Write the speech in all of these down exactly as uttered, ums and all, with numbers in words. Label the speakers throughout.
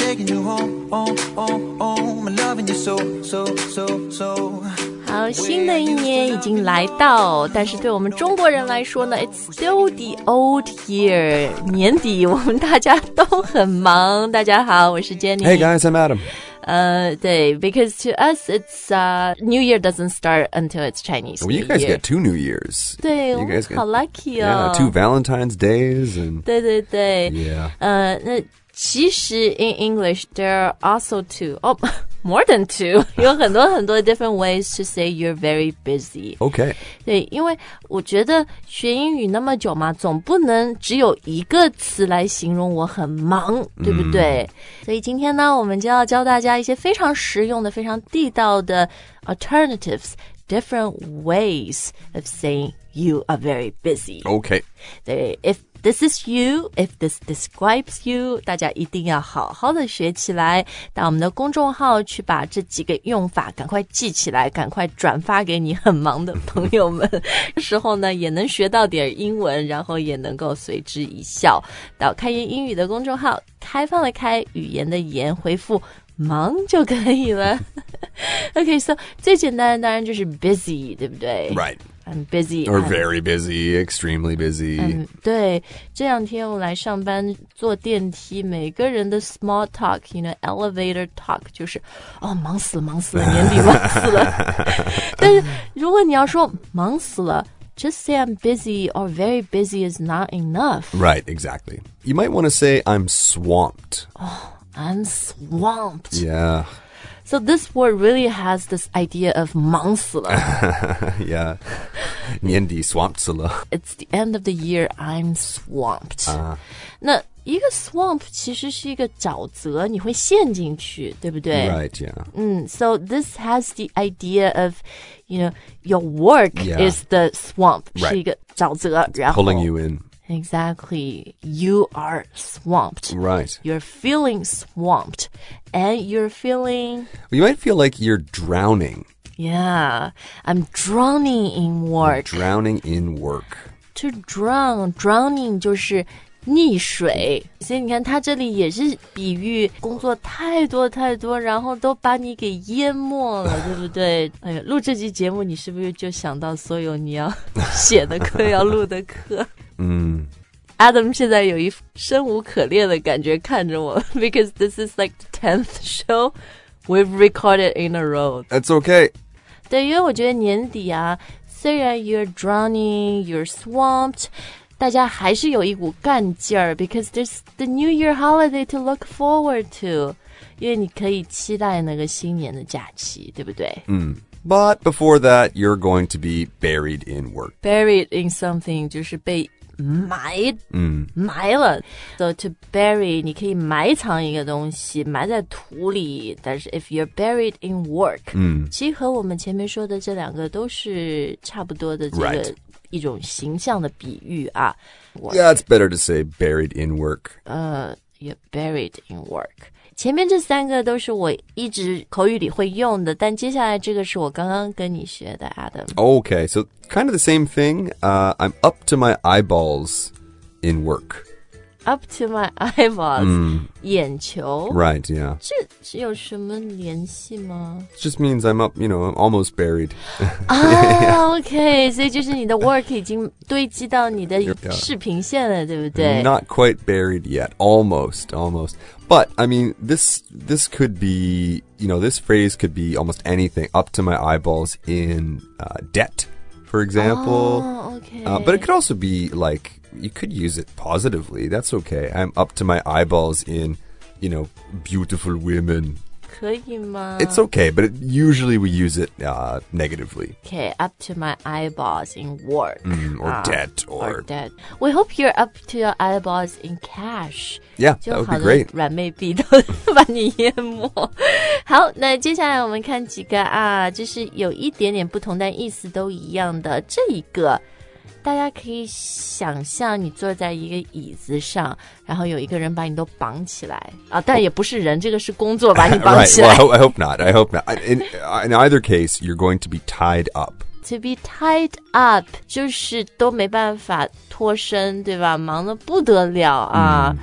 Speaker 1: taking you home, home, home, home, and loving you so, so, so, so.
Speaker 2: 好，新的一年已经来到，但是对我们中国人来说呢 ，It's still the old year。年底我们大家都很忙。大家好，我是 Jenny。Hey
Speaker 3: guys, I'm Adam.
Speaker 2: 呃，对 ，because to us it's uh New Year doesn't start until it's Chinese.
Speaker 3: Well, you guys get two New Years.
Speaker 2: 对，
Speaker 3: you guys get,
Speaker 2: 好 lucky 哦。
Speaker 3: Yeah, two Valentine's days and.
Speaker 2: 对对对。
Speaker 3: Yeah.
Speaker 2: 呃，那其实 in English there are also two. Oh, more than two. 有很多很多 different ways to say you're very busy.
Speaker 3: Okay.
Speaker 2: 对，因为我觉得学英语那么久嘛，总不能只有一个词来形容我很忙，对不对？嗯、所以今天呢，我们就要教大家一些非常实用的、非常地道的 alternatives, different ways of saying you are very busy.
Speaker 3: Okay.
Speaker 2: 对 ，if this is you, if this describes you, 大家一定要好好的学起来。到我们的公众号去把这几个用法赶快记起来，赶快转发给你很忙的朋友们。这时候呢，也能学到点英文，然后也能够随之一笑。到开言英语的公众号，开放的开，语言的言，回复忙就可以了。Okay, so 最简单的当然就是 busy, 对不对？
Speaker 3: Right.I'm
Speaker 2: busy.
Speaker 3: Or
Speaker 2: I'm,
Speaker 3: very busy, extremely busy.
Speaker 2: Um, 对，这两天我来上班坐电梯，每个人的 small talk, you know, elevator talk 就是哦，忙死了，忙死了，年底忙死了。但是如果你要说忙死了，just say I'm busy or very busy is not enough.
Speaker 3: Right, exactly. You might want to say I'm swamped.
Speaker 2: Oh, I'm swamped.
Speaker 3: Yeah.So
Speaker 2: this word really has this idea of 忙死了。
Speaker 3: Yeah. 年底 swamped 死了。
Speaker 2: It's the end of the year, I'm swamped.
Speaker 3: Uh.
Speaker 2: 那一个 swamp 其实是一个沼泽，你会陷进去，对不对？
Speaker 3: Right, yeah.
Speaker 2: 嗯 so this has the idea of, you know, your work
Speaker 3: yeah.
Speaker 2: is the swamp,
Speaker 3: right.
Speaker 2: 是一个沼泽，然后
Speaker 3: Pulling you in.Exactly.
Speaker 2: You are swamped.
Speaker 3: Right.
Speaker 2: You're feeling swamped. And you're feeling...
Speaker 3: You might feel like you're drowning.
Speaker 2: Yeah. I'm drowning in work.
Speaker 3: You're drowning in work.
Speaker 2: To drown. Drowning 就是溺水。所以你看它这里也是比喻工作太多太多，然后都把你给淹没了，对不对？哎呀，录这期节目你是不是就想到所有你要写的课要录的课？
Speaker 3: 嗯
Speaker 2: Adam 现在有一生无可恋的感觉看着我 because this is like the tenth show we've recorded in a row.
Speaker 3: That's okay.
Speaker 2: 对，因为我觉得年底啊，虽然 you're drowning, you're swamped, 大家还是有一股干劲儿 because there's the New Year holiday to look forward to. 因为你可以期待那个新年的假期，对不对？
Speaker 3: 嗯。But before that, you're going to be buried in work.
Speaker 2: Buried in something 就是被埋，
Speaker 3: 嗯，
Speaker 2: 埋了。So to bury 你可以埋藏一个东西，埋在土里。但是 if you're buried in work，
Speaker 3: 嗯，
Speaker 2: 其实和我们前面说的这两个都是差不多的这个
Speaker 3: right.
Speaker 2: 一种形象的比喻啊。
Speaker 3: Yeah, it's better to say buried in work.
Speaker 2: 呃、uh, ，you're buried in work。前面这三个都是我一直口语里会用的，但接下来这个是我刚刚跟你学的 Adam.
Speaker 3: Okay, so kind of the same thing. Uh, I'm up to my eyeballs in work.
Speaker 2: Up to my eyeballs.
Speaker 3: 嗯，
Speaker 2: 眼球
Speaker 3: Right, yeah.
Speaker 2: 这这有什么联系吗？
Speaker 3: It just means I'm up, you know, I'm almost buried.
Speaker 2: 啊 OK 所以就是你的 work 已经堆积到你的视频线了，对不对？
Speaker 3: Not quite buried yet. Almost, almost. But, I mean, this this could be, you know, this phrase could be almost anything. Up to my eyeballs in uh, debt, for example.
Speaker 2: Oh, okay.
Speaker 3: Uh, but it could also be like, you could use it positively. That's okay. I'm up to my eyeballs in, you know, beautiful women.
Speaker 2: 可以吗？
Speaker 3: It's okay, but it, usually we use it uh, negatively.
Speaker 2: Okay, up to my eyeballs in work.
Speaker 3: Mm, or
Speaker 2: uh,
Speaker 3: debt. Or,
Speaker 2: or debt. We hope you're up to your eyeballs in cash.
Speaker 3: Yeah, that would be great.
Speaker 2: 软妹币都把你淹没。好，那接下来我们看几个啊，就是有一点点不同，但意思都一样的。这一个大家可以想象你坐在一个椅子上，然后有一个人把你都绑起来啊，但也不是人，这个是工作把你绑起来。
Speaker 3: Right. Well, I hope not. I hope not. In, in either case, you're going to be tied up.
Speaker 2: To be tied up 就是都没办法脱身，对吧？忙得不得了啊。
Speaker 3: 嗯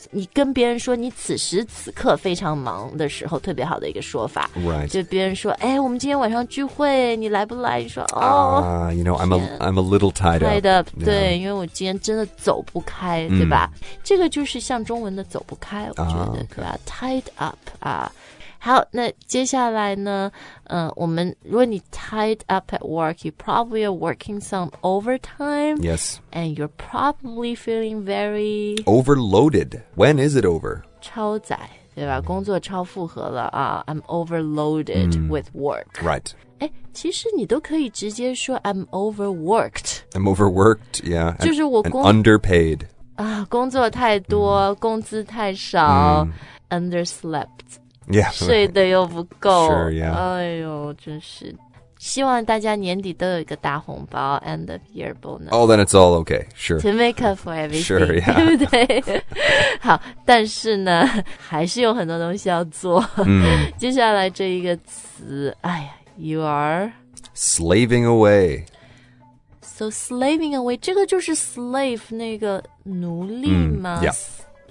Speaker 2: 你跟别人说你此时此刻非常忙的时候，特别好的一个说法。
Speaker 3: Right.
Speaker 2: 就别人说，哎，我们今天晚上聚会，你来不来？你说，哦、
Speaker 3: uh, you know, I'm a I'm a little tied up.
Speaker 2: tied up， 对，
Speaker 3: Yeah.
Speaker 2: 因为我今天真的走不开，对吧？这个就是像中文的走不开，我觉得，
Speaker 3: Ah, okay.
Speaker 2: 对吧 ？tied up 啊。好，那接下来呢？嗯、呃，我们如果你 tied up at work, you probably are working some overtime.
Speaker 3: Yes.
Speaker 2: And you're probably feeling very
Speaker 3: Overloaded. When is it over?
Speaker 2: 超载，对吧？工作超负荷了啊 ！I'm overloaded、嗯、with work.
Speaker 3: Right.
Speaker 2: 哎，其实你都可以直接说 I'm overworked.
Speaker 3: I'm overworked. Yeah.
Speaker 2: 就是我
Speaker 3: and,
Speaker 2: 工
Speaker 3: and underpaid.
Speaker 2: 啊，工作太多，嗯、工资太少、嗯、，underslept。Yeah, 睡得又不够
Speaker 3: sure, yeah.
Speaker 2: 哎呦，真是希望大家年底都有一个大红包 end of year bonus.
Speaker 3: Oh, then it's all okay. Sure.
Speaker 2: To make up for everything.
Speaker 3: Sure, yeah.
Speaker 2: 对不对？好，但是呢，还是有很多东西要做。嗯、接下来这一个词，哎呀 ，you are
Speaker 3: slaving away.
Speaker 2: So slaving away， 这个就是 slave 那个奴隶吗？
Speaker 3: 嗯 yeah.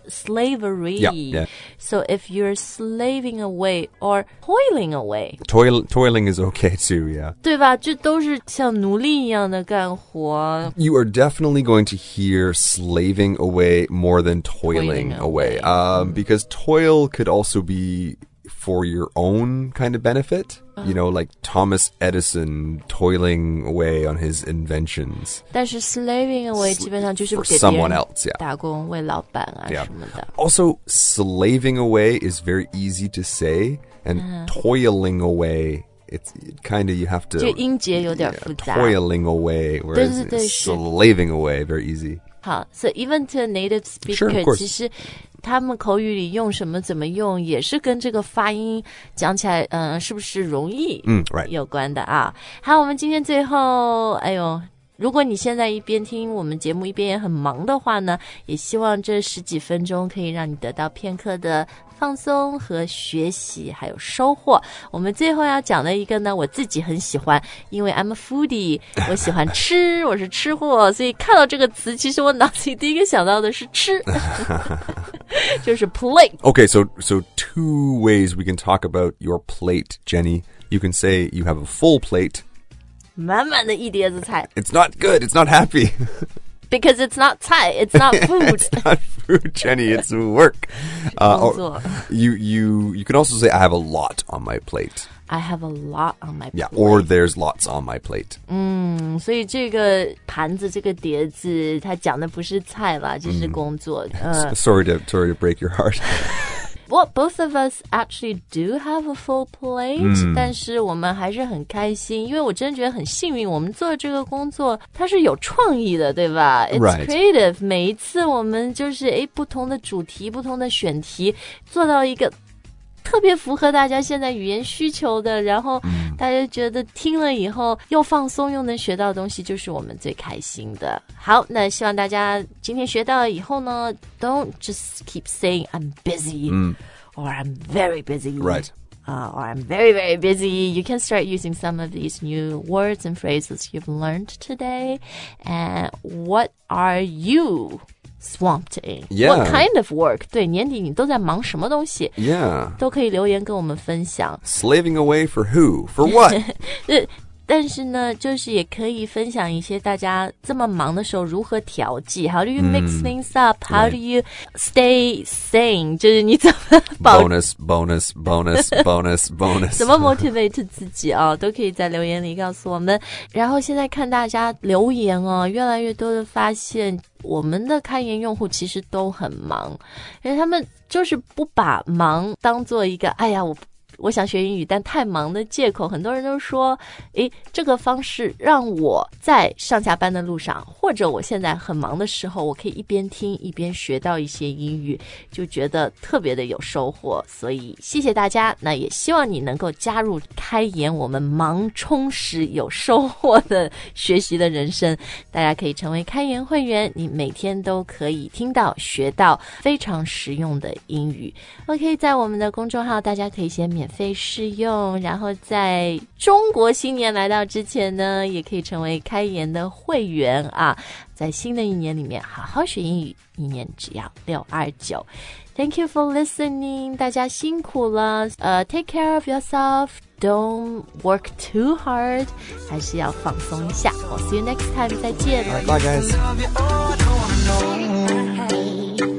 Speaker 2: Slavery.
Speaker 3: Yeah, yeah.
Speaker 2: So if you're slaving away or toiling away.
Speaker 3: Toil, toiling is okay too, yeah.
Speaker 2: 对吧？这都是像奴隶一样的干活。
Speaker 3: You are definitely going to hear slaving away more than toiling,
Speaker 2: toiling
Speaker 3: away.
Speaker 2: away.
Speaker 3: Um,
Speaker 2: mm.
Speaker 3: Because toil could also be for your own kind of benefit. You know, like Thomas Edison toiling away on his inventions.
Speaker 2: 但是 slaving away 基本上就是给
Speaker 3: for someone else, yeah.
Speaker 2: 打工，为老板啊
Speaker 3: yeah.
Speaker 2: 什么的。
Speaker 3: Also, slaving away is very easy to say, and uh-huh. toiling away, it's kind of you have to.
Speaker 2: 这音节有点复杂。
Speaker 3: Yeah, toiling away, whereas
Speaker 2: 对对对
Speaker 3: slaving away, very easy.
Speaker 2: 好 so even to a native speaker,
Speaker 3: sure, of course.
Speaker 2: 其实他们口语里用什么怎么用，也是跟这个发音讲起来，嗯、呃，是不是容易
Speaker 3: 嗯 right.
Speaker 2: 有关的啊。好，我们今天最后，哎呦，如果你现在一边听我们节目一边也很忙的话呢，也希望这十几分钟可以让你得到片刻的放松和学习还有收获。我们最后要讲的一个呢，我自己很喜欢，因为 I'm a foodie， 我喜欢吃，我是吃货，所以看到这个词，其实我脑子里第一个想到的是吃就是 plate.
Speaker 3: Okay, so so two ways we can talk about your plate, Jenny. You can say you have a full plate.
Speaker 2: 满满的一碟子菜。
Speaker 3: It's not good. It's not happy.
Speaker 2: Because it's not 菜, it's not food.
Speaker 3: It's not food, Jenny. It's work. Uh, or you you you can also say I have a lot on my plate.
Speaker 2: I have a lot on my plate.
Speaker 3: Yeah, or there's lots on my plate.
Speaker 2: 嗯，所以这个盘子这个碟子，它讲的不是菜啦，这是工作。嗯
Speaker 3: Sorry to sorry to break your heart.
Speaker 2: Well, both of us actually do have a full plate、嗯、但是我们还是很开心，因为我真的觉得很幸运，我们做这个工作它是有创意的，对吧？ It's
Speaker 3: right. creative.
Speaker 2: 每一次我们就是诶不同的主题，不同的选题，做到一个特别符合大家现在语言需求的，然后大家觉得听了以后又放松又能学到东西，就是我们最开心的。好，那希望大家今天学到了以后呢 Don't just keep saying I'm busy、嗯、or I'm very busy
Speaker 3: Right.
Speaker 2: Uh, or I'm very, very busy. You can start using some of these new words and phrases you've learned today. And what are you swamped in?
Speaker 3: Yeah.
Speaker 2: What kind of work? 对，年底你都在忙什么东西？
Speaker 3: Yeah.
Speaker 2: 都可以留言跟我们分享。
Speaker 3: Slaving away for who? For what?
Speaker 2: 但是呢，就是也可以分享一些大家这么忙的时候如何调剂。How do you mix、嗯、things up? How、right. do you stay sane? 就是你怎么保
Speaker 3: bonus, bonus, bonus, bonus, bonus.
Speaker 2: 怎么 motivate 自己啊？都可以在留言里告诉我们。然后现在看大家留言哦，越来越多的发现，我们的开言用户其实都很忙，因为他们就是不把忙当做一个，哎呀，我。我想学英语但太忙的借口，很多人都说诶，这个方式让我在上下班的路上，或者我现在很忙的时候，我可以一边听一边学到一些英语，就觉得特别的有收获。所以谢谢大家，那也希望你能够加入开言我们忙充实有收获的学习的人生。大家可以成为开言会员，你每天都可以听到学到非常实用的英语。 OK， 在我们的公众号大家可以先免免费试用，然后在中国新年来到之前呢，也可以成为开言的会员啊。在新的一年里面好好学英语，一年只要六二九。Thank you for listening， 大家辛苦了。呃、uh, ，take care of yourself. Don't work too hard， 还是要放松一下。我 see you next time， 再见。
Speaker 3: All right, bye guys.